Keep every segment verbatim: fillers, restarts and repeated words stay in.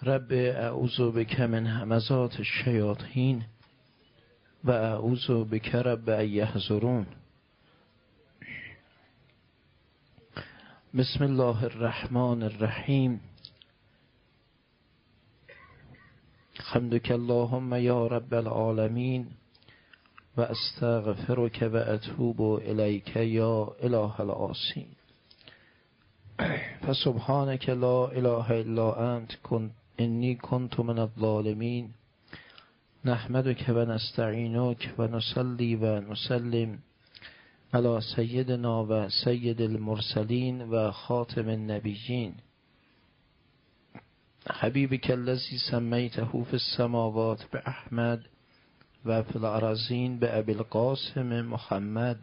رب اعوذ بک من همزات الشیاطین و اعوذ بک رب ان یحضرون. بسم الله الرحمن الرحیم. حمدک اللهم یا رب العالمین و استغفرک و اتوب الیک یا اله العاصین. فسبحانک لا اله الا انت کن انی کنت من الظالمین. نحمدک و نستعینک و نصلی و نسلم علی سیدنا و سید المرسلین و خاتم النبیین حبیبک الذی سمیته فی السماوات باحمد و فی الارضین بابی القاسم محمد.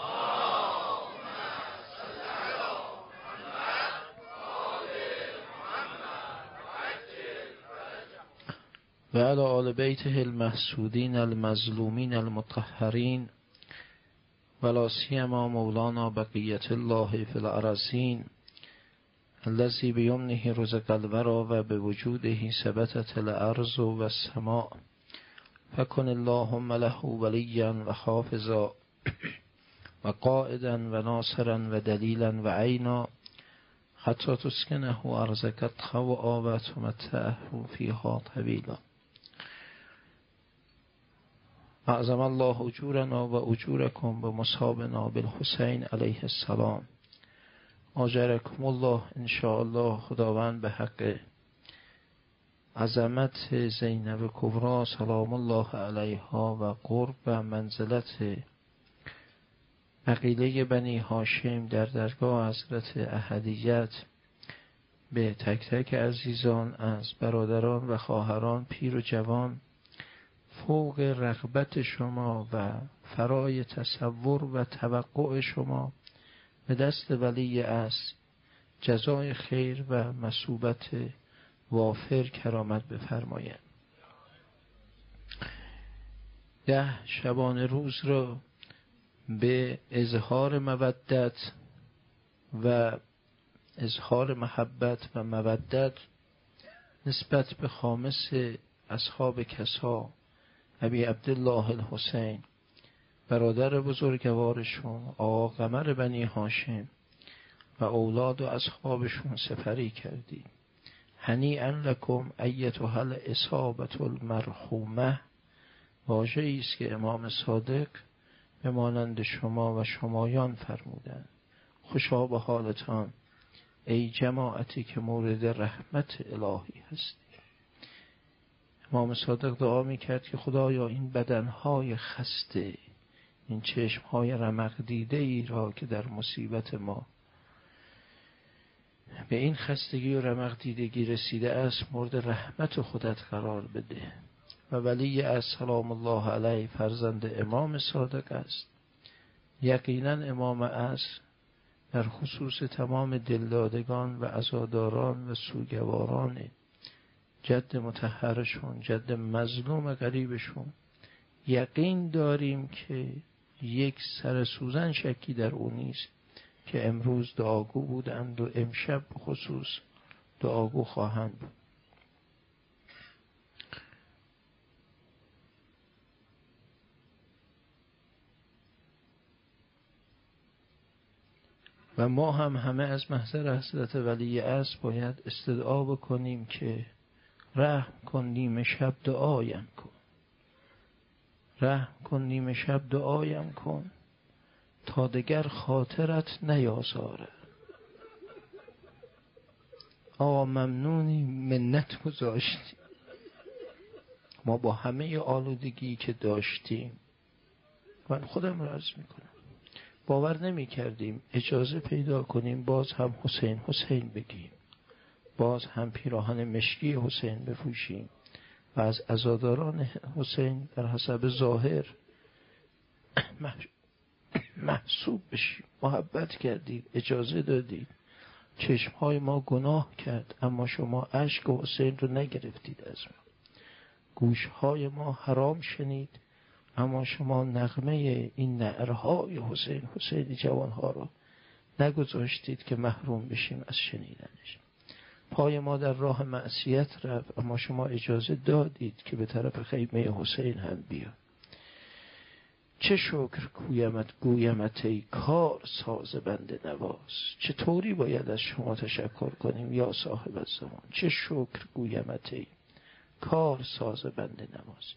و علی آل بیته المحسودین المظلومین المطهرین و لا سیما مولانا بقیت الله فی الارضین الذی بیمنه رزق الورا و بوجوده ثبتت الارض و السماء. فکن اللهم له ولیا و حافظا و قائدا و ناصرا و دلیلا و عینا حتی تسکنه ارضک طوعا و تمتعه فیها طویلا. اعظم الله اجورنا و اجورکم به مصابنا بالحسین علیه السلام. اجرکم الله ان شاء الله. خداوند به حق عظمت زینب کبری سلام الله علیها و قرب و منزلت عقیله بنی هاشم در درگاه حضرت احدیت به تک تک عزیزان از برادران و خواهران پیر و جوان فوق رغبت شما و فرای تصور و توقع شما به دست ولی است جزای خیر و مثوبت وافر کرامت بفرماید. ده شبانه روز را به اظهار مودت و اظهار محبت و مودت نسبت به خامس اصحاب کسا ابی عبدالله الحسین برادر بزرگوارشون آقا قمر بنی هاشم و اولاد و اصحابشون سپری کردید. هنیئا لکم ایتها الاصابة المرحومه. واژه‌ای است که امام صادق به مانند شما و شمایان فرمودند. خوشا به حالتان ای جماعتی که مورد رحمت الهی هستید. امام صادق دعا میکرد که خدایا این بدنهای خسته، این چشمهای رمق دیده ای را که در مصیبت ما به این خستگی و رمق دیدگی رسیده است مورد رحمت خودت قرار بده. و ولی از سلام الله علیه فرزند امام صادق است. یقینا امام است در خصوص تمام دلدادگان و عزاداران و سوگواران جد مطهرشون، جد مظلوم غریبشون یقین داریم که یک سر سوزن شکی در او نیست که امروز دعاگو بودند و امشب خصوص دعاگو خواهند بود. و ما هم همه از محضر حضرت ولی عصر باید استدعا بکنیم که رحم کن نیمه شب دعایم کن، رحم کن نیمه شب دعایم کن تا دگر خاطرت نیازاره. آقا ممنونی منت گذاشتی. ما با همه آلودگی که داشتیم من خودم را عرض میکنم باور نمی کردیم اجازه پیدا کنیم باز هم حسین حسین بگیم، باز هم پیراهن مشکی حسین بپوشیم و از عزاداران حسین در حسب ظاهر محسوب بشیم. محبت کردید، اجازه دادید. چشمهای ما گناه کرد اما شما اشک حسین رو نگرفتید از ما. گوشهای ما حرام شنید اما شما نغمه این نعرهای حسین حسین جوانها رو نگذاشتید که محروم بشیم از شنیدنش. پای ما در راه معصیت رفت، اما شما اجازه دادید که به طرف خیمه حسین هم بیاد. چه شکر گویمت گویمت ای کار ساز بنده نواز. چطوری باید از شما تشکر کنیم یا صاحب الزمان؟ چه شکر گویمت ای کار ساز بنده نواز.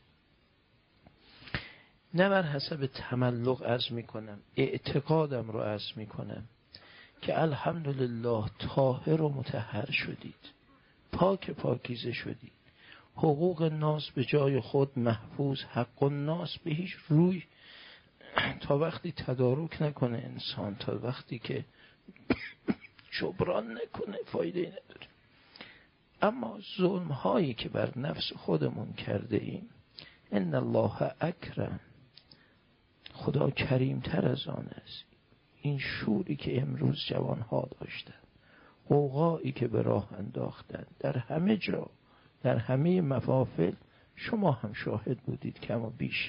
نه بر حسب تملق عرض می کنم، اعتقادم رو عرض می کنم که الحمدلله طاهر و مطهر شدید، پاک پاکیزه شدید، حقوق ناس به جای خود محفوظ، حق الناس به هیچ روی تا وقتی تدارک نکنه انسان، تا وقتی که جبران نکنه فایده نداره. اما ظلم هایی که بر نفس خودمون کرده ایم، ان الله اکرم، خدا کریم تر از آن است. این شوری که امروز جوان ها داشتن، غوغایی که به راه انداختن در همه جا، در همه محافل، شما هم شاهد بودید کم و بیش.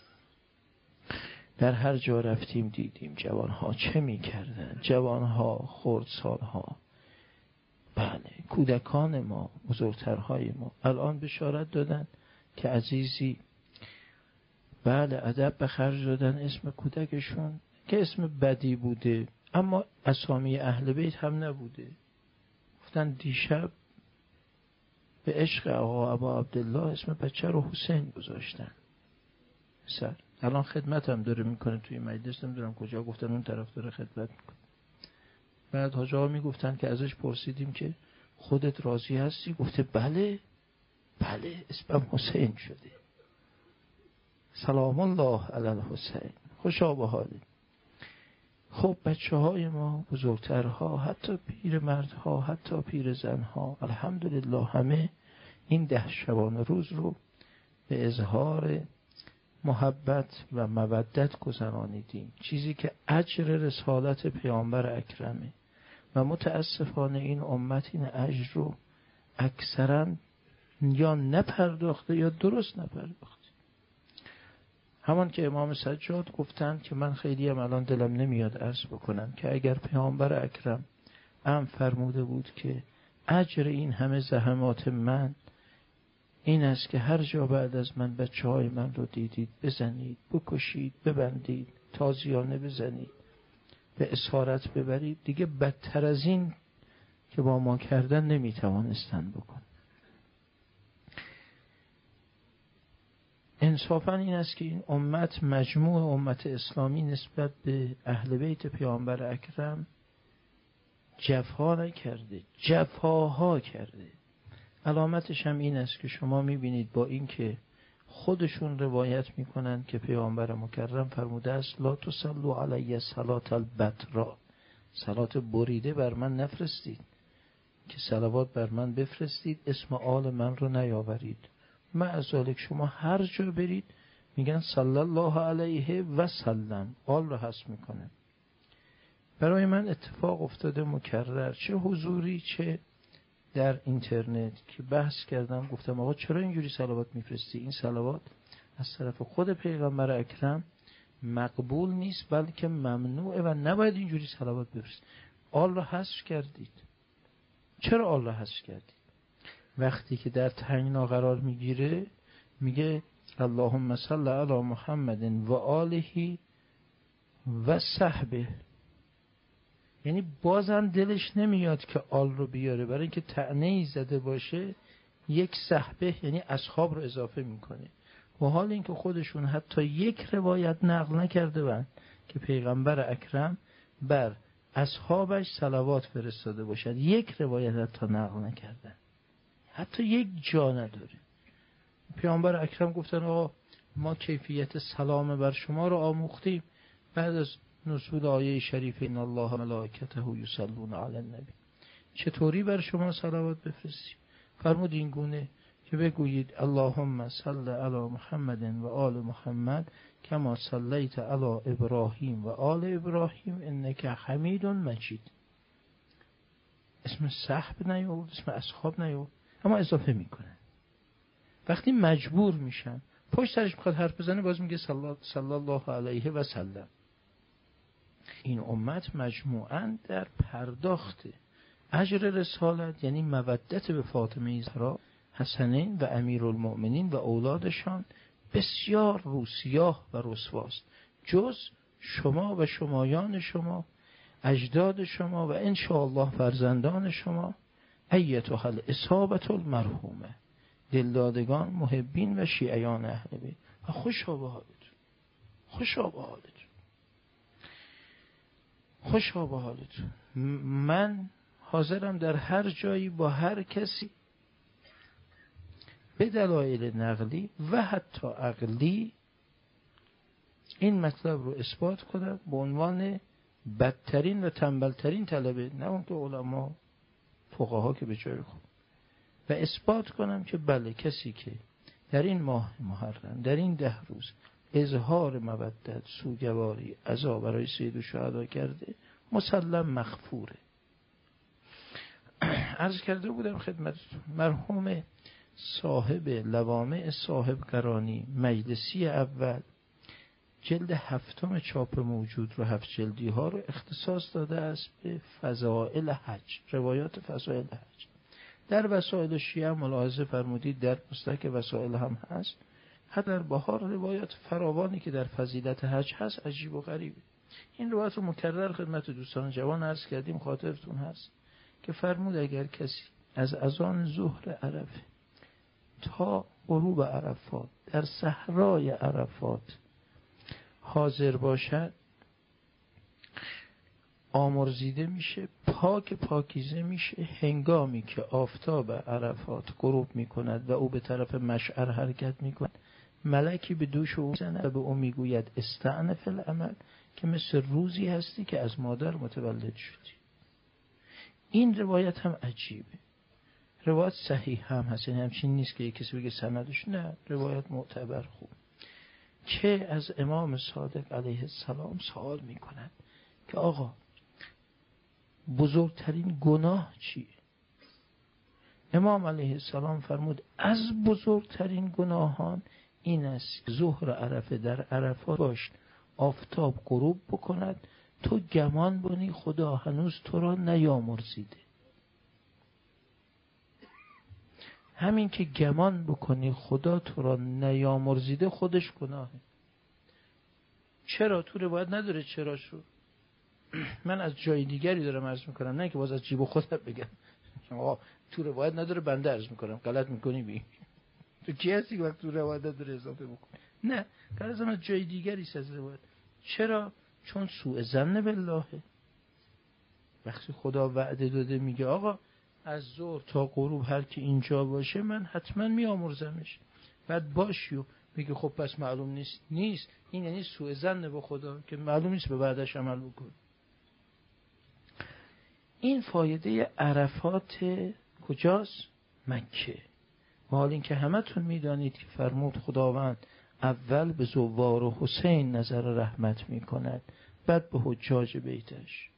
در هر جا رفتیم دیدیم جوان ها چه می کردن. جوان ها، خردسال ها، بله کودکان ما، بزرگترهای ما الان بشارت دادن که عزیزی بله ادب به خرج دادن اسم کودکشون که اسم بدی بوده، اما اسامی اهل بیت هم نبوده. گفتن دیشب به عشق آقا ابا عبدالله اسم بچه رو حسین گذاشتن. سر الان خدمت هم داره میکنه توی مجلس، نمیدونم کجا، گفتن اون طرف داره خدمت میکنه. بعد حاجی ها میگفتن که ازش پرسیدیم که خودت راضی هستی؟ گفته بله بله اسمم حسین شده. سلام الله علی الحسین. خوشا به حالی. خب بچه های ما، بزرگترها، حتی پیر مردها، حتی پیر زنها، الحمدلله همه این ده شبانه روز رو به اظهار محبت و مودت گذرانیدیم، چیزی که اجر رسالت پیامبر اکرمه و متاسفانه این امت این اجر رو اکثرا یا نپرداخته یا درست نپرداخته. همان که امام سجاد گفتن که من خیلی هم الان دلم نمیاد عرض بکنم که اگر پیامبر اکرم ام فرموده بود که اجر این همه زحمات من این است که هر جا بعد از من بچه های من رو دیدید بزنید، بکشید، ببندید، تازیانه بزنید، به اسارت ببرید، دیگه بدتر از این که با ما کردن نمیتوانستن بکن. انصافا این است که این امت، مجموع امت اسلامی نسبت به اهل بیت پیامبر اکرم جفا نکرده، جفاها کرده. علامتش هم این است که شما میبینید با این که خودشون روایت میکنن که پیامبر مکرم فرموده است لا تصلوا علی صلات البتراء، صلات بریده بر من نفرستید، که صلوات بر من بفرستید، اسم آل من رو نیاورید. معذالک شما هر جا برید میگن صلی الله علیه و سلم، آل رو حذف میکنن. برای من اتفاق افتاده مکرر، چه حضوری چه در اینترنت، که بحث کردم، گفتم آقا چرا اینجوری صلوات میفرستی؟ این صلوات از طرف خود پیغمبر اکرم مقبول نیست بلکه ممنوعه و نباید اینجوری صلوات بفرست. آل رو حذف کردید. چرا آل رو حذف کردید؟ وقتی که در تنگنا قرار میگیره میگه اللهم صل علی محمد و آله و صحبه، یعنی بازم دلش نمیاد که آل رو بیاره، برای اینکه طعنه‌ای زده باشه یک صحبه یعنی اصحاب رو اضافه میکنه، و حال اینکه خودشون حتی یک روایت نقل نکرده بند که پیغمبر اکرم بر اصحابش صلوات فرستاده باشد، یک روایت حتی نقل نکردن، حتی یک جا نداره. پیامبر اکرم گفتن آقا ما کیفیت سلام بر شما رو آموختیم بعد از نزول آیه شریف ان الله ملائکته یصلون علی النبی، چطوری بر شما صلوات بفرستیم؟ فرمود این گونه که بگویید اللهم صل علی محمد و آل محمد کما صلیت علی ابراهیم و آل ابراهیم انک حمید مجید. اسم صحب نیورد، اسم اصحاب نیورد، اما اضافه میکنن. وقتی مجبور میشن پشت سرش میخواد حرف بزنه باز میگه صلی الله علیه و سلم. این امت مجموعاً در پرداخت اجر رسالت یعنی مودت به فاطمه زهرا، حسنین و امیرالمؤمنین و اولادشان بسیار روسیاه و رسواست، جز شما و شمایان شما، اجداد شما و انشاءالله فرزندان شما، ایتها الاصابة المرحومه، دلدادگان، محبین و شیعیان اهل بیت. و خوشا به حالتون، خوشا به حالتون، خوشا به حالتون. من حاضرم در هر جایی با هر کسی به دلایل نقلی و حتی عقلی این مطلب رو اثبات کنم به عنوان بدترین و تنبلترین طلبه، نه اون که علما فقها که به جای خود، و اثبات کنم که بله کسی که در این ماه محرم در این ده روز اظهار مودت، سوگواری، عزا برای سید الشهدا کرده مسلم مغفوره. عرض کرده بودم خدمتتون مرحوم صاحب لوامع صاحب قرانی مجلسی اول جلد هفتم چاپ موجود رو، هفت جلدی ها رو اختصاص داده است به فضائل حج، روایات فضائل حج. در وسائل شیعه ملاحظه فرمودید در مستحق وسائل هم هست، حتی در بهار روایات فراوانی که در فضیلت حج هست عجیب و غریبه. این روایت رو مکرر خدمت دوستان جوان عرض کردیم، خاطرتون هست که فرمود اگر کسی از اذان ظهر عرفه تا غروب عرفات در صحرای عرفات حاضر باشد، آمرزیده میشه، پاک پاکیزه میشه. هنگامی که آفتاب عرفات غروب میکند و او به طرف مشعر حرکت میکند، ملکی به دوش او میزند و به او میگوید استعنف العمل، که مثل روزی هستی که از مادر متولد شدی. این روایت هم عجیبه، روایت صحیح هم هست، یعنی همچین نیست که کسی بگه سندش، نه، روایت معتبر خوب. که از امام صادق علیه السلام سوال میکنند که آقا بزرگترین گناه چیه؟ امام علیه السلام فرمود از بزرگترین گناهان این است که ظهر عرفه در عرفات باش، آفتاب غروب بکند، تو گمان بنی خدا هنوز تو را نیامرزیده. همین که گمان بکنی خدا تو را نیامرزیده خودش گناهه. چرا؟ تو روایت نداره چرا شو. من از جای دیگری دارم عرض میکنم، نه که باز از جیب خودم بگم. آقا تو روایت نداره بنده عرض میکنم، غلط میکنی بی تو کی هستی که وقت تو روایت نداره اضافه بکنی؟ نه، غلطم از جای دیگری است از روایت. چرا؟ چون سوء ظن بالله. وقتی خدا وعده داده میگه آقا از ظهر تا غروب هر کی اینجا باشه من حتما میامرزمش، بعد باشیو میگه خب پس معلوم نیست نیست این یعنی سوء ظن با خدا که معلوم نیست به بعدش عمل بکن. این فایده عرفات کجاست؟ مکه. حال این که همتون میدانید که فرمود خداوند اول به زوار و حسین نظر رحمت میکند، بعد به حجاج بیتش.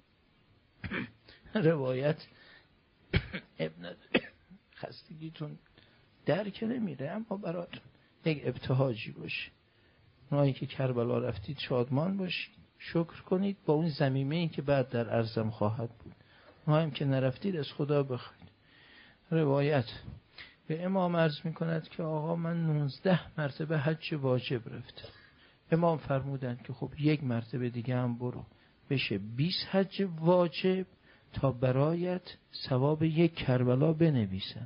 روایت ابن خستگیتون درک نمیره، اما براتون یک ابتهاجی باشه. اونایی که کربلا رفتید شادمان باشید، شکر کنید با اون ضمیمه‌ای که بعد در عرضم خواهد بود. اونایی که نرفتید از خدا بخواید. روایت به امام عرض میکند که آقا من نوزده مرتبه حج واجب رفتم. امام فرمودند که خب یک مرتبه دیگه هم برو، بشه بیست حج واجب تا برایت ثواب یک کربلا بنویسن.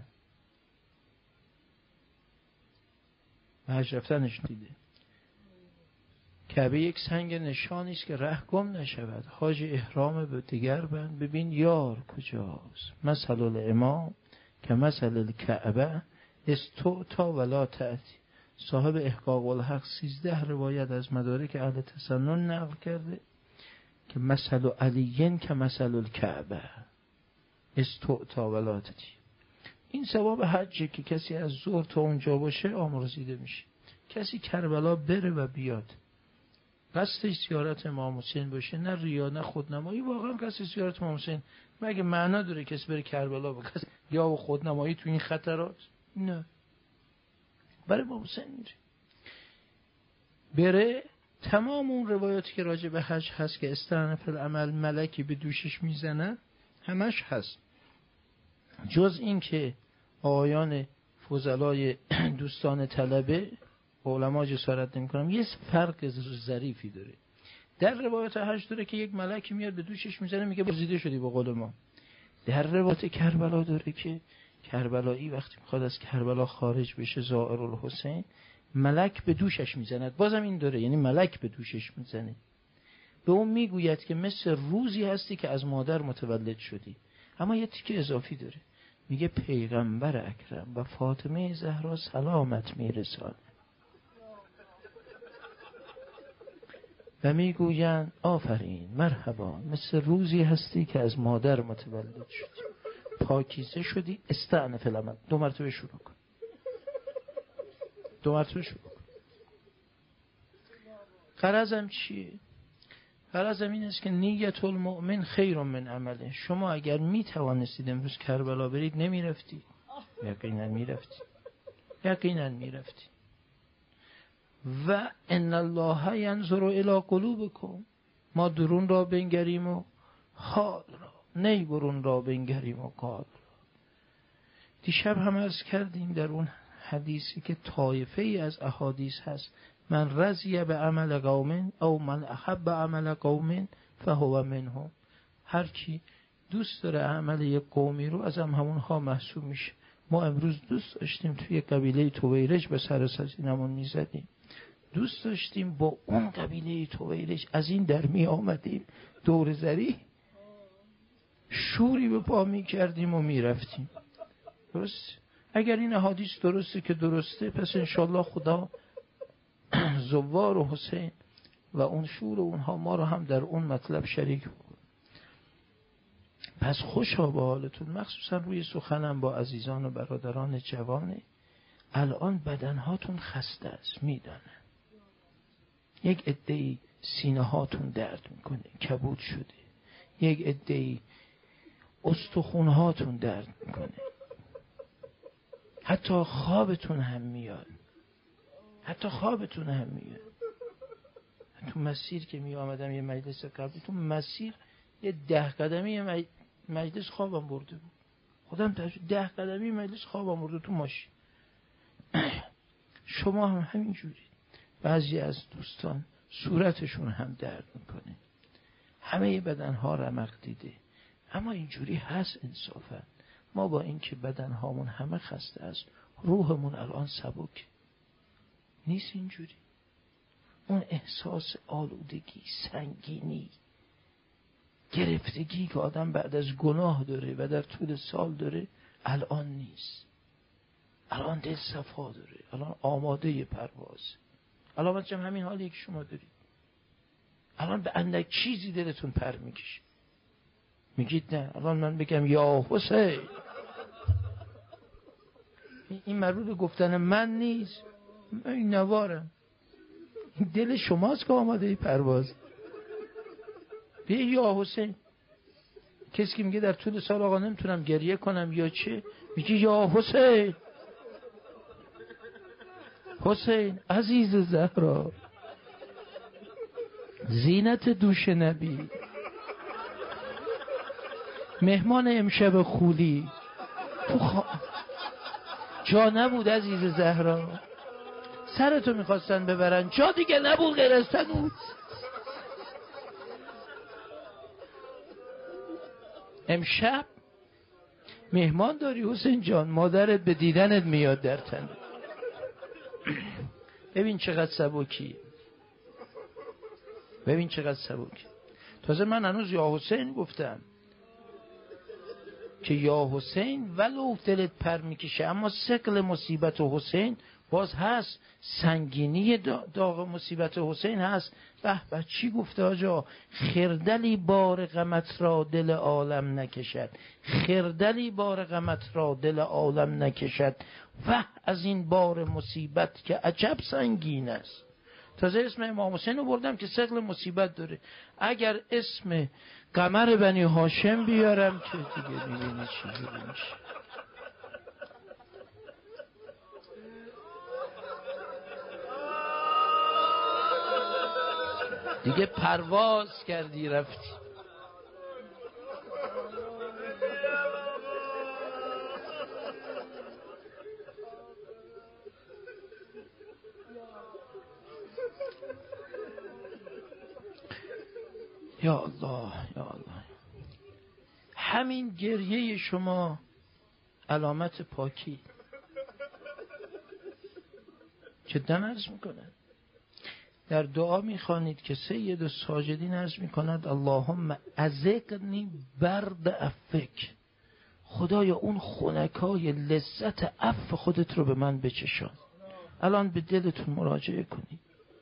و حج رفتنش دیده. کعبه یک سنگ نشانی است که ره گم نشود. حاج احرام به دیگر بند، ببین یار کجاست. مثل الامام که مثل الکعبه استعطا ولا تأتی. صاحب احقاق الحق سیزده روایت از مدارک اهل تسنن نقل کرده که مثل علیین که مثل الکعبه استعطا ولا تأتی. این ثواب حجه که کسی از ظهر تا اونجا باشه آمرزیده میشه. کسی کربلا بره و بیاد، قصدش زیارت امام حسین باشه، نه ریا نه خودنمایی. واقعا کسی زیارت امام حسین مگه معنا داره کسی بره کربلا بکشه یا خودنمایی تو این خطرات؟ نه، برای امام حسین میره. بره تمام اون روایاتی که راجع به حج هست که استعنف العمل ملکی به دوشش میزنه همش هست. جز این که آقایان فضلای دوستان طلبه علما جسارت نمی‌کنم، یه فرق ظریفی داره. در روایت حج داره که یک ملک میاد به دوشش میزنه میگه بزیده شدی به قول ما. در روایت کربلا داره که کربلایی وقتی میخواد از کربلا خارج بشه زائر الحسین، ملک به دوشش میزند. بازم این داره، یعنی ملک به دوشش میزنه. به اون میگوید که مثل روزی هستی که از مادر متولد شدی. اما یه تیکه اضافی داره، میگه پیغمبر اکرم و فاطمه زهرا سلامت میرسانه و میگویند آفرین مرحبا، مثل روزی هستی که از مادر متولد شدی، پاکیزه شدی، استعنف العمل. دو مرتبه شروع کن، دو مرتبه شروع کن. غرضم چیه؟ غرضم این است که نیت المؤمن خیر من عمله. شما اگر می توانستید امروز کربلا برید نمیرفتی؟ یقینا میرفتی، یقینا میرفتی. و ان الله ینظر الی قلوبکم، ما درون را بنگریم و حال را، نی برون را بنگریم و قال را. دیشب هم عرض کردیم در اون حدیثی که طایفه ای از احادیث هست، من رضی به عمل قوم او من احب عمل قوم فهو منهم. هر کی دوست داره عمل یک قومی رو، از هم همونها محسوب میشه. ما امروز دوست داشتیم توی قبیله تویرج به سر سینمون میزدیم، دوست داشتیم با اون قبیله تویرج از این در می آمدیم دور زری شوری به پا می کردیم و می رفتیم. درست؟ اگر این احادیث درسته که درسته، پس انشالله خدا زوار و حسین و اون شور و اونها ما رو هم در اون مطلب شریک بکن. پس خوشا به حالتون، مخصوصا روی سخنم با عزیزان و برادران جوانه. الان بدنهاتون خسته است، میدانه. یک عده‌ای سینه هاتون درد میکنه، کبود شده. یک عده‌ای استخوان هاتون درد میکنه، حتی خوابتون هم میاد، حتی خوابتون هم میاد. تو مسیر که می آمدم یه مجلس قبلی، تو مسیر یه ده قدمی مجلس خوابم برده بود. خودم ده قدمی مجلس خوابم برده تو ماشین. شما هم همینجوری. بعضی از دوستان صورتشون هم درد میکنه، همه بدنها رمق دیده، اما اینجوری هست انصافا. ما با این که بدنهامون همه خسته است، روحمون الان سبک نیست. اینجوری اون احساس آلودگی، سنگینی، گرفتگی که آدم بعد از گناه داره و در طول سال داره الان نیست. الان دل صفا داره، الان آماده پرواز. الان مثلا همین حالی که شما دارید، الان به اندک چیزی دلتون پر میکشه، میگید نه الان من بگم یا حسین، این مربوط به گفتن من نیست، این نوارم، این دل شماست که آماده پرواز. بیا یا حسین. کسی که میگه در طول سال آقا نمیتونم گریه کنم یا چه، میگه یا حسین، حسین عزیز زهرا، زینت دوش نبی، مهمان امشب خولی، تو خوا... جا نبود عزیز زهرا، سرتو میخواستن ببرن، جا دیگه نبود غیر از تنوز. امشب مهمان داری حسین جان، مادرت به دیدنت میاد در تن. ببین چقدر سبکی، ببین چقدر سبکی. تازه من هنوز یا حسین گفتم که یا حسین ولو دلت پر میکشه، اما ثقل مصیبت حسین باز هست، سنگینی داغ مصیبت حسین هست. به به چی گفته آجا، خردلی بار غمت را دل عالم نکشد، خردلی بار غمت را دل عالم نکشد، وه از این بار مصیبت که عجب سنگین است. تازه اسم امام حسین رو بردم که ثقل مصیبت داره. اگر اسم قمر بنی هاشم بیارم که دیگه میبینی چی میشه. دیگه پرواز کردی رفتی. یا الله یا الله. همین گریه شما علامت پاکی. جدا عرض میکنه در دعا میخوانید که سید الساجدین عرض میکند اللهم ازقنی برد عفک، خدایا اون خنکای لذت عفو خودت رو به من بچشان. الان به دلتون مراجعه کنید،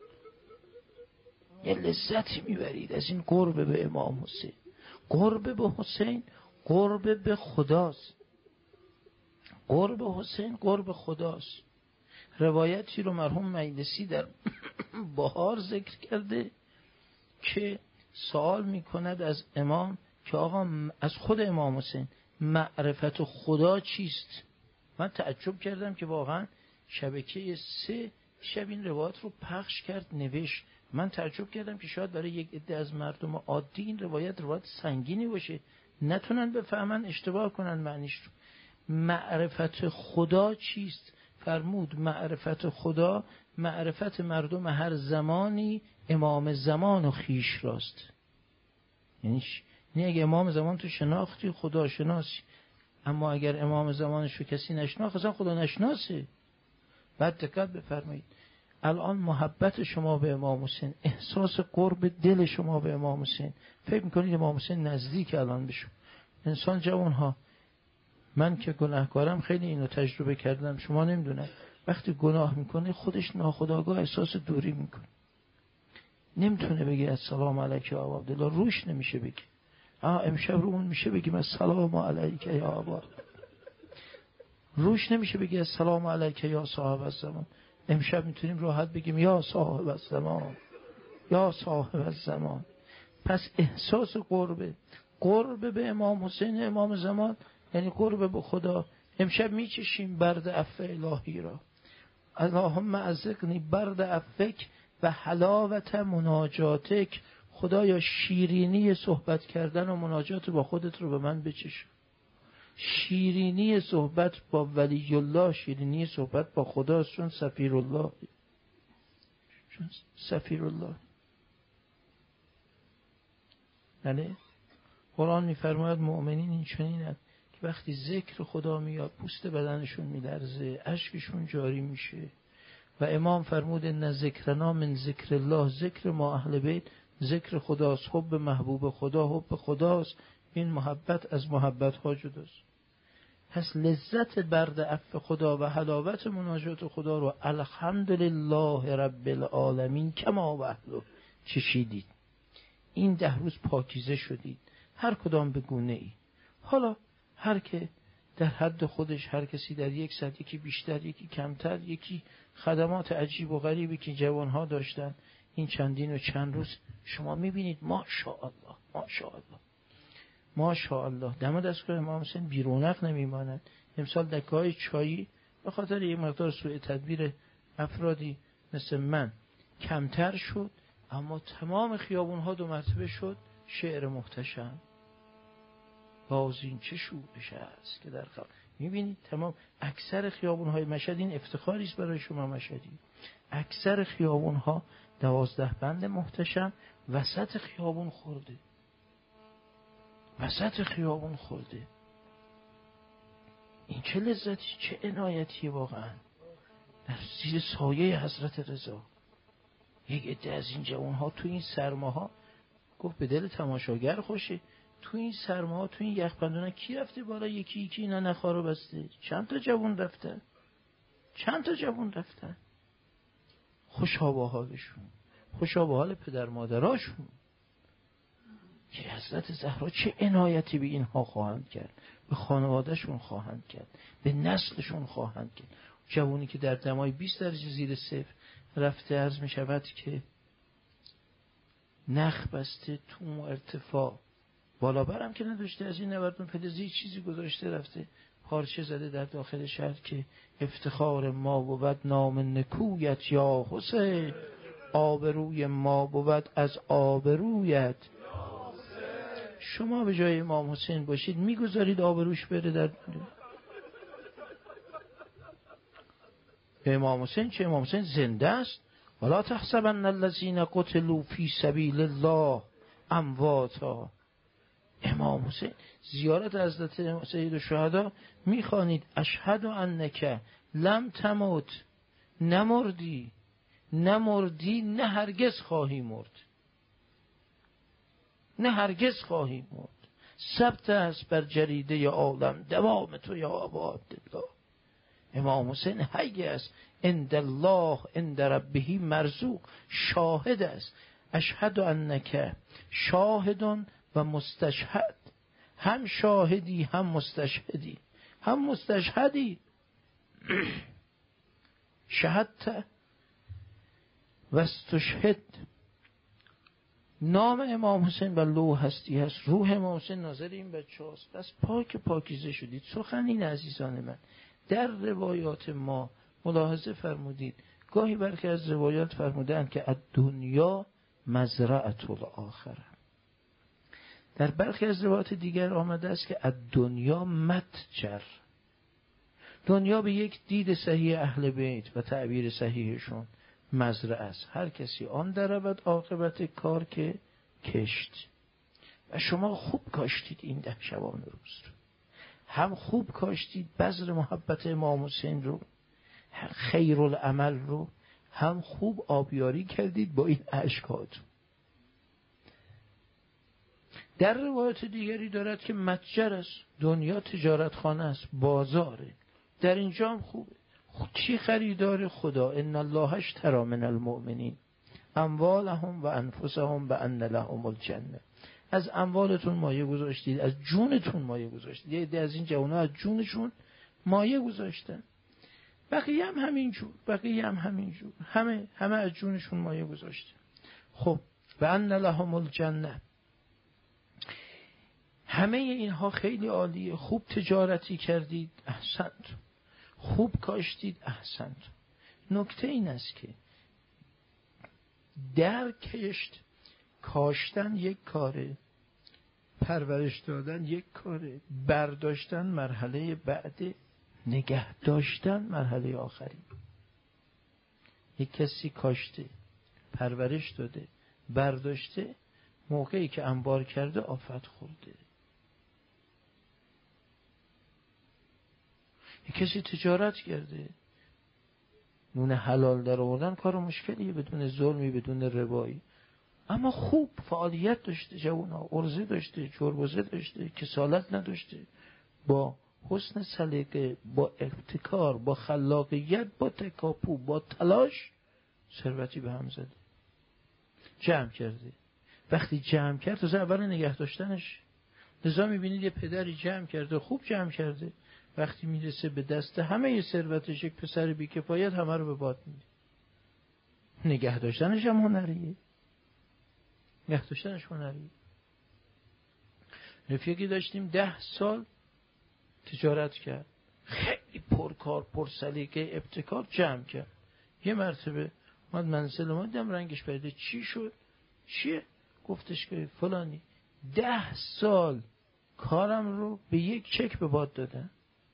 یه لذتی میبرید از این قرب به امام حسین. قرب به حسین قرب به خداست. قرب حسین قرب خداست. روایتی رو مرحوم مجلسی در بهار ذکر کرده که سوال میکند از امام که آقا از خود امام حسین معرفت خدا چیست؟ من تعجب کردم که واقعا شبکه سه شب این روایت رو پخش کرد نوشت. من تعجب کردم که شاید برای یک عده از مردم عادی این روایت روایت سنگینی باشه، نتونن بفهمن، اشتباه کنن معنیش رو. معرفت خدا چیست؟ فرمود معرفت خدا معرفت مردم هر زمانی امام زمان و خیش راست. یعنی نه اگه امام زمان تو شناختی خدا شناسی، اما اگر امام زمانش رو کسی نشناخت اصلا خدا نشناسه. بعد دقت بفرمایید، الان محبت شما به امام حسین، احساس قرب دل شما به امام حسین، فکر میکنید امام حسین نزدیک الان بشو. انسان جوان ها، من که گناهکارم خیلی اینو تجربه کردم، شما نمیدونم، وقتی گناه میکنه خودش ناخودآگاه احساس دوری میکنه، نمیتونه بگه السلام علیک یا ابا عبدالله، روش نمیشه بگه. آه امشب رو اون میشه بگیم السلام علیک یا ابا، روش نمیشه بگه السلام علیک یا صاحب الزمان. امشب میتونیم راحت بگیم یا صاحب الزمان یا صاحب الزمان. پس احساس قربه قرب به امام حسین امام زمان یعنی قرب به خدا. امشب میچشیم برد عفو الهی را. اللهم ازقنی برد عفوک و حلاوت مناجاتک، خدایا شیرینی صحبت کردن و مناجات با خودت رو به من بچش. شیرینی صحبت با ولی الله شیرینی صحبت با خداست، چون سفیر الله، چون سفیر الله. بله قرآن میفرماید مؤمنین این چنینند که وقتی ذکر خدا میاد پوست بدنشون میلرزه، اشکشون جاری میشه. و امام فرمود ان ذکرنا من ذکر الله، ذکر ما اهل بیت ذکر خداست، حب محبوب خدا حب خداست، این محبت از محبت ها جداست. پس لذت برد عفو خدا و حلاوت مناجات خدا رو الحمدلله رب العالمین کما و اهله چشیدید. این ده روز پاکیزه شدید، هر کدام به گونه ای. حالا هر که در حد خودش، هر کسی در یک ساعت، یکی بیشتر یکی کمتر، یکی خدمات عجیب و غریبی که جوانها داشتن این چندین و چند روز، شما میبینید ماشاءالله ماشاءالله ماشاءالله دم دستگاه امام حسین بیرونق نمیماند. امسال دکه‌های چایی به خاطر یک مقدار سوء تدبیر افرادی مثل من کمتر شد، اما تمام خیابونها دو مرتبه شد شعر محتشم. بازین چه شورش است که در خلق. میبینید تمام اکثر خیابونهای مشهد، این افتخاری است برای شما مشهدی، اکثر خیابونها دوازده بند محتشم وسط خیابون خورده، وسط خیابون خورده. این چه لذتی، چه عنایتی واقعا در زیر سایه حضرت رضا. یک عده از این جوانها تو این سرماها، گفت به دل تماشاگر خوشه، تو این سرماها تو این یخبندونه کی رفته بالا یکی یکی اینا نخارو بسته؟ چند تا جوان رفتن، چند تا جوان رفتن. خوشا با حالشون، خوشا با حال پدر مادراشون که حضرت زهرا چه عنایتی به اینها خواهند کرد، به خانوادهشون خواهند کرد، به نسلشون خواهند کرد. جوانی که در دمای بیست درجه زیر صفر رفته، عرض می شود که نخ بسته تو ارتفاع، بالا برم که نداشته، از این نوردون فلزی چیزی گذاشته رفته، پارچه زده در داخل شهر که افتخار ما بود نام نکویت یا حسین، آبروی ما بود از آبرویت. شما به جای امام حسین باشید میگذارید آبروش بره در دنیا؟ امام حسین چه؟ امام حسین زنده است. ولا تحسبن الذين قتلوا في سبيل الله امواتا. امام حسین زیارت حضرت سید الشهدا میخوانید اشهد انک لم تموت، نمردی نمردی نه هرگز خواهی مرد، نه هرگز خواهی مرد. ثبت است بر جریده عالم دوام تو یا ابا عبدالله. امام حسین حی است، عند الله عند ربه مرزوق، شاهد است. اشهد انک شاهد و مستشهد، هم شاهدی هم مستشهدی، هم مستشهدی. شهدت و استشهد. نام امام حسین بر لوح هستی هست. روح امام حسین ناظر این بچه هست. بس پاک پاکیزه شدید. سخن این عزیزان من در روایات ما ملاحظه فرمودید، گاهی برخی از روایات فرمودند که الدنیا مزرعة الاخره. در برخی از روایات دیگر آمده است که الدنیا متجر. دنیا به یک دید صحیح اهل بیت و تعبیر صحیحشون مزرعه است. هر کسی آن درآمد عاقبت کار که کشت. و شما خوب کاشتید این ده شبانه روز رو، هم خوب کاشتید بذر محبت امام حسین رو، خیر العمل رو، هم خوب آبیاری کردید با این اشکات. در روایت دیگری دارد که متجر است، دنیا تجارت خانه است، بازاره. در اینجا هم خوبه. چی خریدار خدا؟ ان الله اشتری من المؤمنین اموالهم و انفسهم بان لهم الجنه. از اموالتون مایه گذاشتید، از جونتون مایه گذاشتید. یه عده از این جوونا از جونشون مایه گذاشتن. بقیه هم همینجور، بقیه هم همینجور، همه همه از جونشون مایه گذاشتن. خب بان لهم الجنه. همه اینها خیلی عالیه. خوب تجارتی کردید، احسنت. خوب کاشتید، احسنت. نکته این است که در کشت کاشتن یک کاره، پرورش دادن یک کاره، برداشتن مرحله بعد، نگه داشتن مرحله آخری. یک کسی کاشته، پرورش داده، برداشته، موقعی که انبار کرده آفت خورده. یک کسی تجارت کرده، نون حلال در آوردن کار مشکلیه، بدون ظلمی، بدون ربایی، اما خوب فعالیت داشته، جوونا عرضه داشته، جربوزه داشته، کسالت نداشته، با حسن سلیقه، با ابتکار، با خلاقیت، با تکاپو، با تلاش ثروتی به هم زده، جمع کرده. وقتی جمع کرد تو اول نگه داشتنش. لذا میبینید یه پدری جمع کرده، خوب جمع کرده، وقتی میرسه به دست همه ی ثروتش یک پسر بیکفایت همه رو به باد میده. نگه داشتنش هم هنریه. نگه داشتنش هنریه. رفیقی داشتیم ده سال تجارت کرد، خیلی پرکار، پرسلیقه، ابتکار، جمع کرد. یه مرتبه اومد منزل ما، دیدم رنگش پریده. چی شد؟ چیه؟ گفتش که فلانی ده سال کارم رو به یک چک به باد دادن.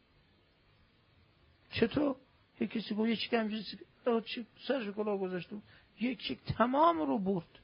چطور؟ یک کسی گفت یه چک همجوری سرش کلاه گذاشت، یک چک تمام رو برد.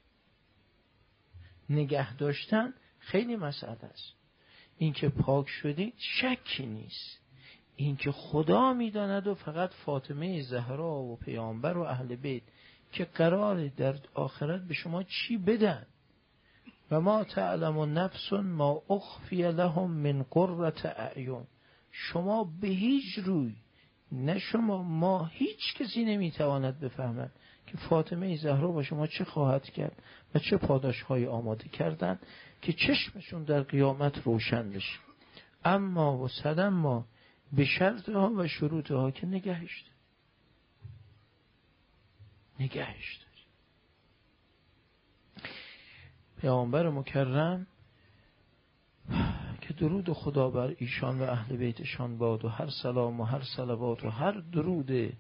نگه داشتن خیلی مسئله است. این که پاک شدی شکی نیست، این که خدا میداند و فقط فاطمه زهرا و پیامبر و اهل بیت که قراره در آخرت به شما چی بدن. و ما تعلم نفس ما اخفی لهم من قرة اعین. شما به هیچ روی، نه شما، ما، هیچ کسی نمیتواند بفهمد که فاطمه زهرا با شما چه خواهد کرد و چه پاداش‌های آماده کردن که چشمشون در قیامت روشن بشه. اما و صدما به شرطها و شروطها که نگهش داری. نگهش داری. پیامبر مکرم که درود خدا بر ایشان و اهل بیتشان باد و هر سلام و هر صلوات و هر درود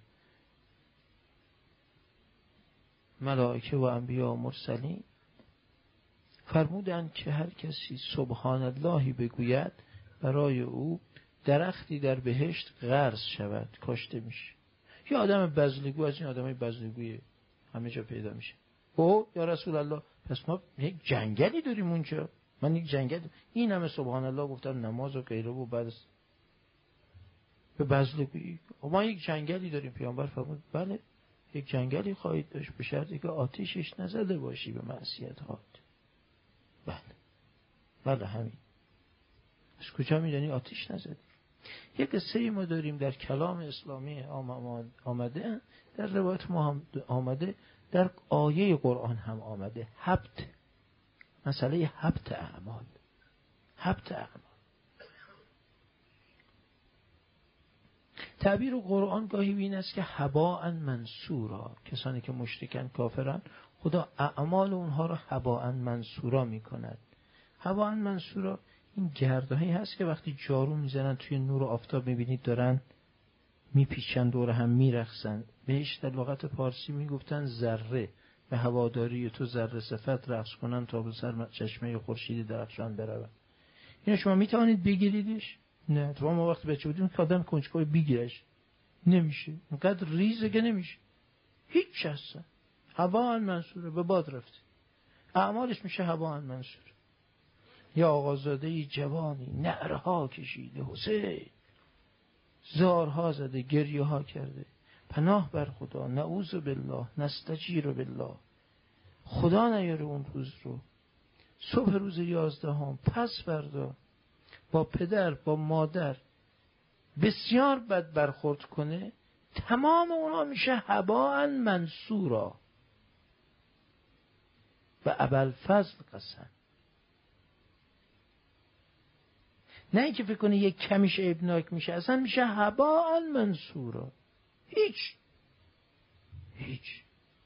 ملائکه و انبیا و مرسلین، فرمودند که هر کسی سبحان اللهی بگوید برای او درختی در بهشت غرس شود، کاشته میشه. یه آدم بزلگو از این آدمای بزلگوی همه جا پیدا میشه. او یا رسول الله پس ما یک جنگلی داریم اونجا. من یک جنگل این همه سبحان الله گفتم نماز و غیره و بعد به بذل گویی ما یک جنگلی داریم. پیامبر فرمود بله یک جنگلی خواهید داشت به شرطی که آتیشش نزده باشی به معصیت هات. بله بله همین. از کجا میدونی آتیش نزدی؟ یک قصه ما داریم در کلام اسلامی آمده، در روایت ما هم آمده، در آیه قرآن هم آمده. حبت، مسئله حبت اعمال. حبت اعمال تعبیر قرآن گاهی این است که هباء منصورا، کسانی که مشرکن کافرن خدا اعمال اونها رو هباء منصورا میکند. هباء منصورا این گردهایی هست که وقتی جارو میزنن توی نور آفتاب میبینید دارن میپیچن دور هم میرقصن. بهش در لغت پارسی میگفتن ذره، به هواداری تو ذره صفت رقص کنن تا به سر چشمه خورشید درخشان برون. اینو شما میتوانید بگیریدش؟ نه. تو ما وقتی بچه بودیم که آدم کنجکاو بگیرش نمیشه، اینقدر ریزه که نمیشه، هیچ اصلا. هباء منصوره، به باد رفته، اعمالش میشه هباء منصوره. یا آقازاده جوانی نعرها کشیده حسین، زارها زده گریه ها کرده، پناه بر خدا، نعوذ بالله، نستجیر بالله، خدا نیاره اون روز رو. صبح روز یازدهم پس فردا با پدر با مادر بسیار بد برخورد کنه، تمام اونا میشه هباء منصورا. و ابوالفضل قسم، نه اینکه فکر کنی یک کمیش عیبناک میشه، اصلا میشه هباء منصورا. هیچ هیچ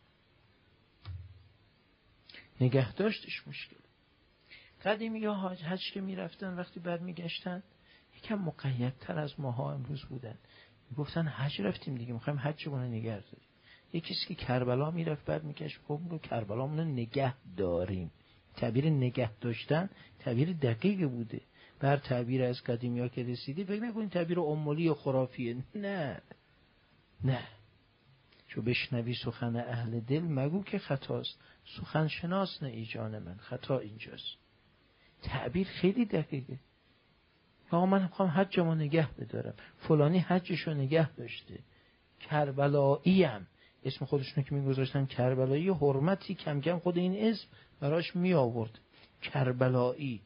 نگه داشتش مشکل. قدیمی ها حاج حج که میرفتن وقتی بعد میگشتن یکم مقیدتر از ماها امروز بودن، میگفتن حج رفتیم دیگه میخوایم حجمون رو نگه داریم. یک کسی که کربلا میرفت بعد میگشت خب رو کربلامون رو نگه داریم. تعبیر نگه داشتن تعبیر دقیق بوده. بر تعبیر از قدیمی ها که رسیدی فکر نکنید تعبیر امولی و خرافیه. نه نه، چو بشنوی سخن اهل دل مگو که خطاست، سخن شناس نه ای جان من، خطا اینجاست. تعبیر خیلی دقیقه. آقا من میخوام حجمو نگه بدارم، فلانی حجشو نگه داشته، کربلاییم، اسم خودشونو که میگذاشتن کربلایی، حرمتی کم کم خود این اسم براش می آورد، کربلایی.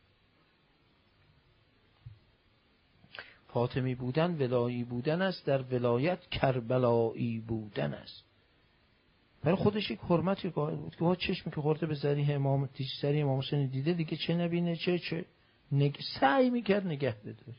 فاطمی بودن ولایی بودن است، در ولایت کربلایی بودن است. برای خودش یک حرمتی قائل بود که با چشمی که خورده به ذریح امام سری امام حسین دیده دیگه چه نبینه چه چه نگ... سعی میکرد نگه بداره.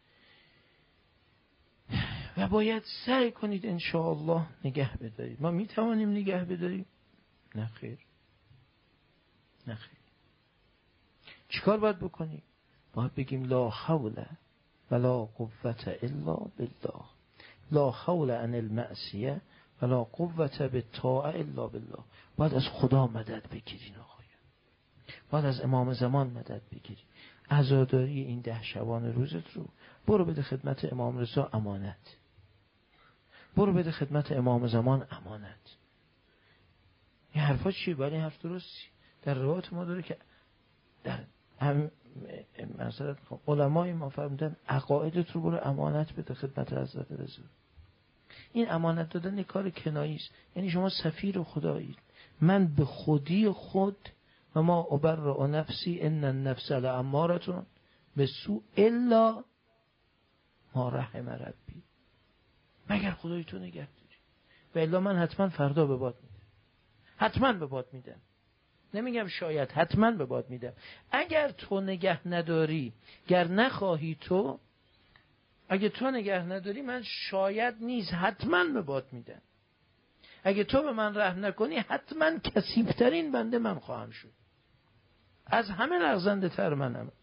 و باید سعی کنید انشاءالله نگه بدارید. ما میتوانیم نگه بداریم؟ نه خیر، نه خیر. چیکار باید بکنیم؟ باید بگیم لا حول ولا قوة الا بالله، لا حول عن المعصیه ولا قوة بالطاعه الا بالله. باید از خدا مدد بگیرین آقایان، باید از امام زمان مدد بگیرین. عزاداری این ده شبان روزت رو برو بده خدمت امام رضا امانت، برو بده خدمت امام زمان امانت. این حرفا چیه؟ ولی حرف درستی. در روایت ما داره که در هم مثلا علمای ما فرمودن عقایدت رو برو امانت بده خدمت حضرت رضا. این امانت دادن یک کار کنایی است. یعنی شما سفیر خدایید، من به خودی خود و ما ابرئ نفسی ان النفس لاماره بالسوء الا ما رحم ربی، مگر خدای تو نگه داری، و الا من حتما فردا به باد میدم، حتما به باد میدم. نمیگم شاید، حتما به باد میدم. اگر تو نگه نداری، گر نخواهی تو، اگه تو نگه نداری من شاید نیز حتما به باد میدم. اگه تو به من رحم نکنی حتما کثیف‌ترین بنده من خواهم شد، از همه لغزنده تر منم،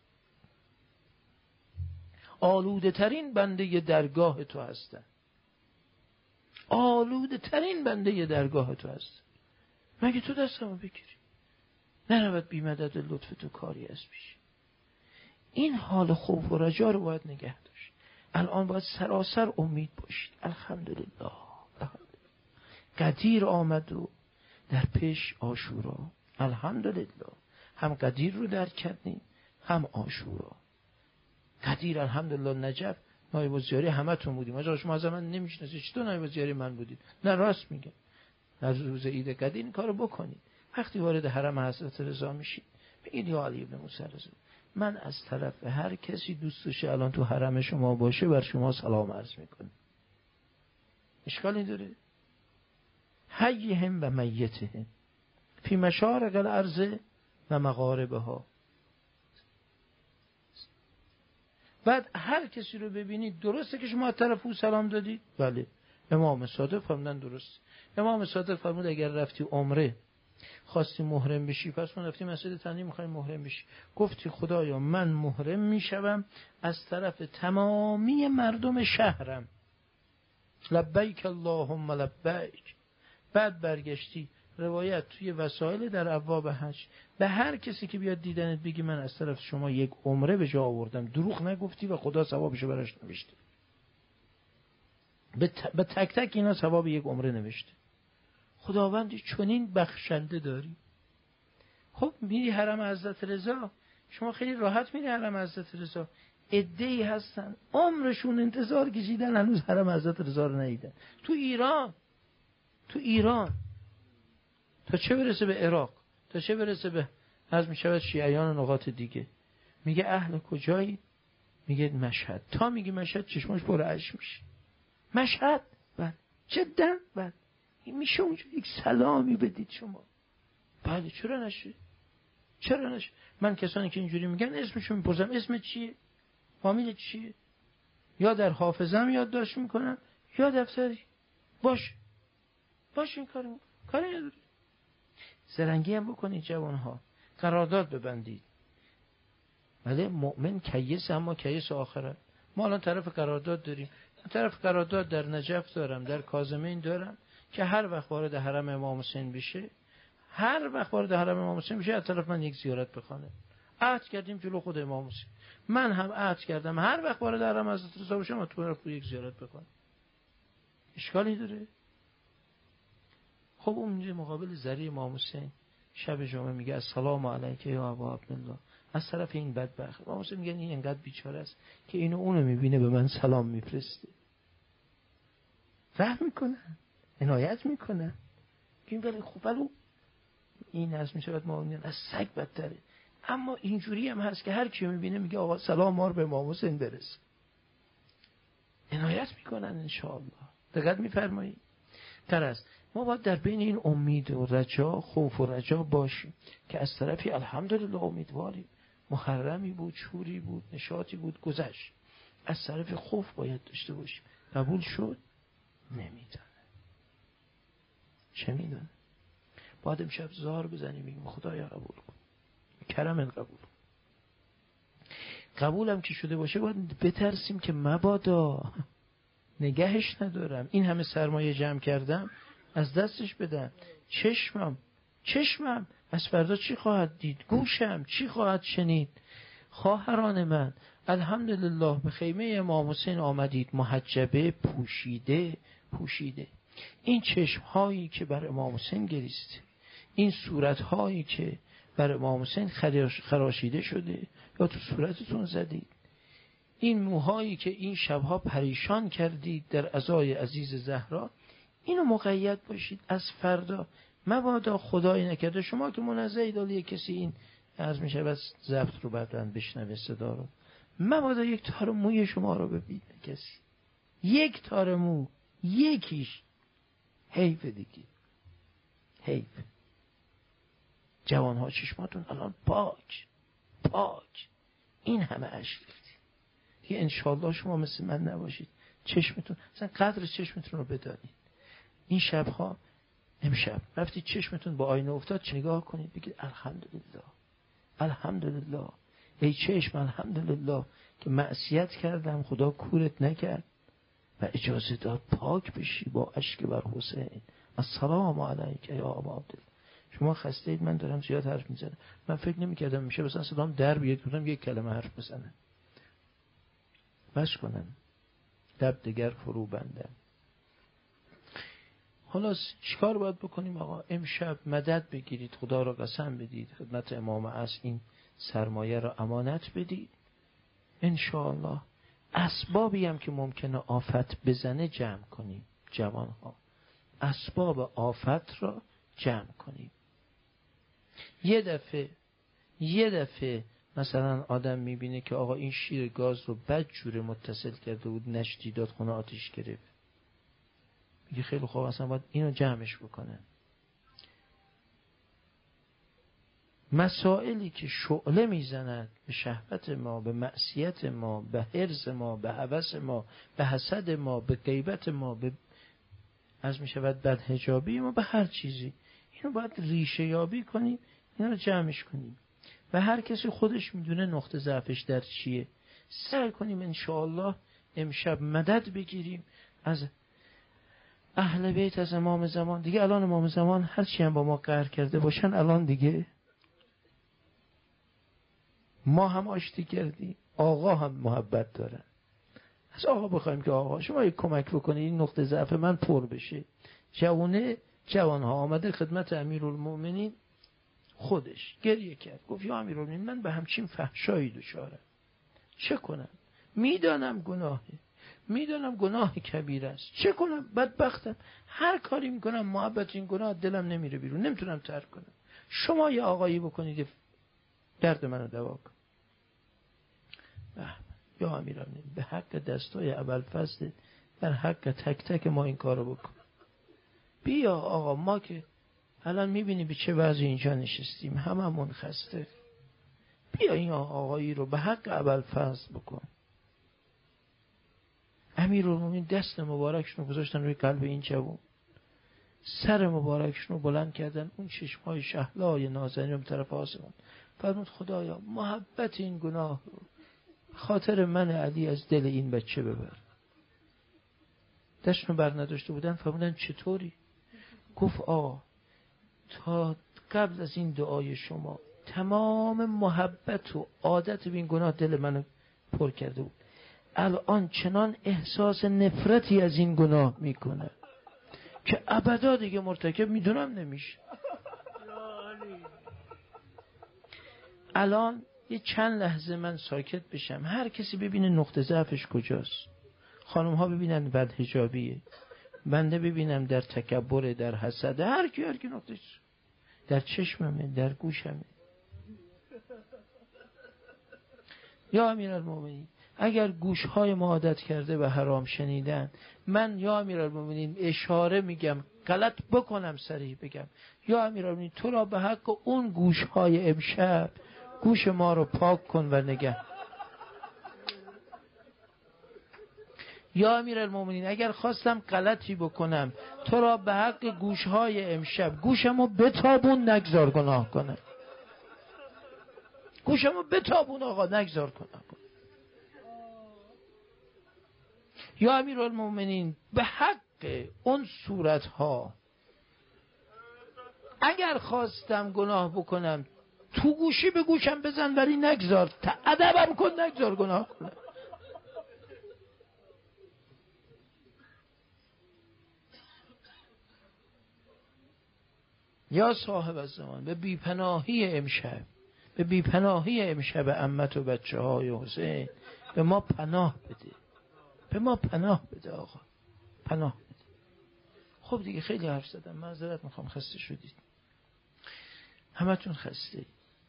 آلوده ترین بنده درگاه تو هستم، آلوده ترین بنده درگاه تو هستم. مگه تو دستمو بگیری؟ نرود بی مدد لطف تو کاری از پیش. این حال خوف و رجا رو باید نگه داشت. الان باید سراسر امید باشید. الحمدلله، الحمدلله. قدیر آمد و در پیش عاشورا، الحمدلله. هم قدیر رو درک کردیم هم عاشورا. قدیر الحمدلله نجف نایب الزیاری همتون بودیم. آقا شما از من نمیشناسید، چطور نایب الزیاری من بودید؟ نه راست میگم. در روز عید قدیر این کارو بکنید. وقتی وارد حرم حضرت رضا میشید بگید یا علی ابن موسی رضا، من از طرف هر کسی دوست داشته الان تو حرم شما باشه بر شما سلام عرض میکنم. اشکالی داره؟ حیهم و میتهم فی مشارق الارض و مغاربها. بعد هر کسی رو ببینید درسته که شما از طرف او سلام دادید؟ بله. امام صادق فرمودن درست. امام صادق فرمود اگر رفتی عمره خواستی محرم بشی، پس من رفتی مسجد تنعیم میخوای محرم بشی، گفتی خدایا من محرم میشوم از طرف تمامی مردم شهرم، لبیک اللهم لبیک. بعد برگشتی، روایت توی وسایل در ابواب حج، به هر کسی که بیاد دیدنت بگی من از طرف شما یک عمره به جا آوردم، دروغ نگفتی و خدا ثوابشو براش نوشته. به تک تک اینا ثواب یک عمره نوشته. خداوندی چنین بخشنده داری. خب میری حرم حضرت رضا، شما خیلی راحت میری حرم حضرت رضا. عده‌ای هستن عمرشون انتظار کشیدن هنوز حرم حضرت رضا رو ندیدن. تو ایران تو ایران تا چه برسه به عراق، تا چه برسه به از میشود شیعیان و نقاط دیگه. میگه اهل کجایی؟ میگه مشهد. تا میگه مشهد چشماش پر اشک میشه. مشهد؟ بله. جدا؟ بله. میشه اونجا یک سلامی بدید شما؟ بله. چرا نشه؟ چرا نشه؟ من کسانی که اینجوری میگن اسمشون میپرسم اسم چیه؟ فامیل چیه؟ یا در حافظم یادداشت میکنم یا دفتری. باش باش این کارو کاری نداره. زرنگی هم بکنید جوانها، قرارداد ببندید. ولی مؤمن کیس، اما کیس آخره. ما الان طرف قرارداد داریم. طرف قرارداد در نجف دارم، در کاظمین دارم که هر وقت وارد حرم امام حسین بشه، هر وقت وارد حرم امام حسین بشه از طرف من یک زیارت بخونه. عهد کردیم جلو خود امام حسین. من هم عهد کردم هر وقت وارد حرم حضرت رضا بشم تو طرف یک زیارت بکنم. اشکالی داره؟ خب اون مقابل زری امام حسین شب جمعه میگه السلام علیک یا ابا عبدالله، از طرف این بدبخت. امام حسین میگه این انقدر بیچاره است که اینو اونو میبینه به من سلام میفرسته. فهم میکنن، عنایت میکنن. این ولی خب ولی این از میشود ما میگن از سگ بدتره. اما اینجوری هم هست که هر کی میبینه میگه آقا سلام مار به امام حسین برسه. عنایت میکنن انشاءالله. دقت میفرمایید؟ ترس ما باید در بین این امید و رجا، خوف و رجا باشیم که از طرفی الحمدلله امیدواریم. محرمی بود، شوری بود، نشاطی بود، گذشت. از طرف خوف باید داشته باشیم. قبول شد؟ نمیدونه. چه میدونه؟ باید امشب زار بزنیم بگیم خدایا قبول کن، کرم قبول. قبولم که شده باشه باید بترسیم که مبادا نگهش ندارم، این همه سرمایه جمع کردم از دستش بدم. چشمم چشمم از فردا چی خواهد دید؟ گوشم چی خواهد شنید؟ خواهران من الحمدلله به خیمه امام حسین آمدید، محجبه، پوشیده پوشیده. این چشم هایی که بر امام حسین گریسته، این صورت هایی که بر امام حسین خراشیده شده یا تو صورتتون زدید، این موهایی که این شبها پریشان کردید در عزای عزیز زهرا، اینو مقید باشید از فردا. مبادا خدایی نکرده شما که منزهید علی کسی این عرض میشه بس ضبط رو بعدن بشنوه صدا رو، مبادا یک تار موی شما رو ببینه کسی، یک تار مو، یکیش. حیف دیگه، حیف. جوانها چشماتون الان پاک پاک، این همه اشک دیگه انشاءالله شما مثل من نباشید. چشمتون مثلا قدر چشمتون رو بدانید. این شبها امشب رفتید چشمتون با آینه افتاد، چه نگاه کنید بگید الحمدلله الحمدلله ای چشم الحمدلله که معصیت کردم خدا کورت نکرد و اجازه داد پاک بشی با اشک بر حسین. السلام علیک یا ابا عبدالله. شما خسته اید، من دارم زیاد حرف میزنم. من فکر نمی‌کردم میشه مثلا صدام در بیاد بودم یک کلمه حرف بزنم. بس کنم لب دگر فرو بندم. حالا چیکار باید بکنیم آقا؟ امشب مدد بگیرید، خدا را قسم بدید، خدمت امام عصر این سرمایه را امانت بدید، انشاءالله اسبابی هم که ممکنه آفت بزنه جمع کنیم. جوان ها اسباب آفت را جمع کنیم. یه دفعه یه دفعه مثلا آدم میبینه که آقا این شیر گاز رو بد جوره متصل کرده بود، نشتی داد، خونه آتیش گرفت، میگه خیلی خوب اصلا باید اینو جمعش بکنه. مسائلی که شعله میزند به شهوت ما، به معصیت ما، به حرص ما، به هوس ما، به حسد ما، به غیبت ما، به از میشود بدحجابی ما، به هر چیزی، اینو باید ریشه یابی کنیم، اینو جمعش کنیم و هر کسی خودش میدونه نقطه ضعفش در چیه. سعی کنیم انشاءالله امشب مدد بگیریم از اهل بیت، از امام زمان. دیگه الان امام زمان هرچی هم با ما قهر کرده باشن، الان دیگه ما هم آشتی کردیم، آقا هم محبت دارن. از آقا بخوایم که آقا شما یک کمک بکنید این نقطه ضعف من پر بشه. جوانه جوانها آمده خدمت امیرالمومنین، خودش گریه کرد، گفت یا امیرالمومنین من به همچین فحشایی دچارم، چه کنم؟ میدانم گناهه، میدانم گناه کبیر است، چه کنم؟ بدبختم، هر کاری میکنم محبت این گناه دلم نمیره بیرون، نمیتونم ترک کنم. شما یه آقایی بکنید درد منو دوا کن. یا امیرالمومنین به حق دستای ابوالفضل، در حق تک تک ما این کارو بکن. بیا آقا، ما که الان میبینی به چه وضعی اینجا نشستیم، هممون خسته، بیا این آقایی رو به حق ابوالفضل بکن. امیرالمومنین دست مبارکشون رو گذاشتن روی قلب این جوان، سر مبارکشون رو بلند کردن، اون چشمای شهلای نازنین به طرف آسمان، فرمود خدایا محبت این گناه رو خاطر من علی از دل این بچه ببر. دستشون بر نداشته بودن، فرمودن چطوری؟ گفت آه تا قبل از این دعای شما تمام محبت و عادت به این گناه دل منو پر کرده بود، الان چنان احساس نفرتی از این گناه میکنه که ابدا دیگه مرتکب میدونم نمیشه. الان یه چند لحظه من ساکت بشم، هر کسی ببینه نقطه ضعفش کجاست. خانم ها ببینن بدحجابیه، بنده ببینم در تکبر، در حسد، هر کی هر کی نقطهش در چشممه، در گوشمه. یا امیرالمومنین اگر گوشهای ما عادت کرده به حرام شنیدن، من یا امیرالمومنین اشاره میگم، غلط بکنم صریح بگم، یا امیرالمومنین تو را به حق اون گوشهای امشب گوش ما رو پاک کن و نگه. یا امیرالمومنین اگر خواستم غلطی بکنم، تو را به حق گوشهای امشب گوشمو بتابون، نگذار گناه کنم، گوشمو بتابون آقا، نگذار کنم. یا امیرالمومنین به حق اون صورتها اگر خواستم گناه بکنم، تو گوشی به گوشم بزن ولی نگذار، ادبم کن، نگذار گناه کنم. یا صاحب الزمان به بیپناهی امشب، به بیپناهی امشب عمت و بچه های حسین به ما پناه بده، به ما پناه بده آقا، پناه بده. خب دیگه خیلی حرف زدم، معذرت میخوام، خسته شدید، همتون خسته،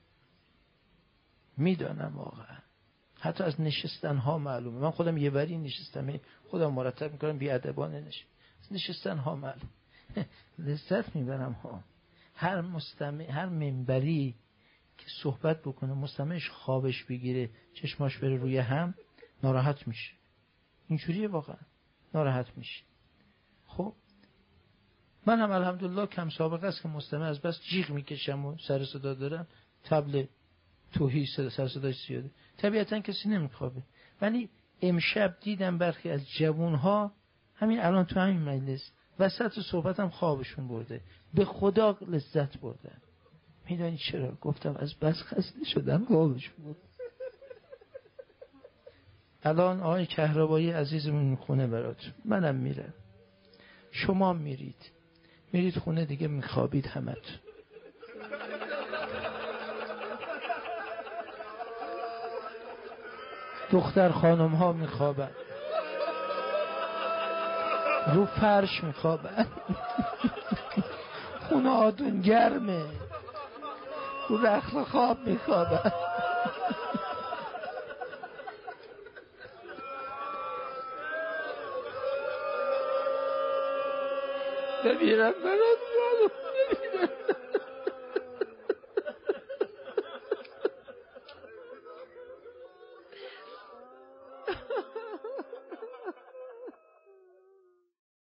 میدانم واقعا، حتی از نشستن ها معلومه. من خودم یه بری نشستم، خودم مرتب میکنم بی ادبانه نشستم، نشستن ها معلوم لذت میبرم ها. هر مستمع، هر منبری که صحبت بکنه مستمعش خوابش بگیره، چشماش بره روی هم، ناراحت میشه، اینجوریه واقعا، ناراحت میشه. خب من هم الحمدلله کم سابقه است که مستمع از بس جیغ میکشم و سر صدا دارم، طبل توحید سر صداش زیاده، طبیعتا کسی نمیخوابه. ولی امشب دیدم برخی از جوانها همین الان تو همین مجلس وسط صحبتم خوابشون برده، به خدا لذت بردن. میدونی چرا؟ گفتم از بس خسته شدم خوابشون برد. الان آقای کهربایی عزیزمون میخونه براتون، منم میرم، شما میرید، میرید خونه دیگه میخوابید همت. دختر خانم ها میخوابن، رو فرش میخوابن، خونه آتون گرمه، رو رخت خواب میخوابن. بمیرم برات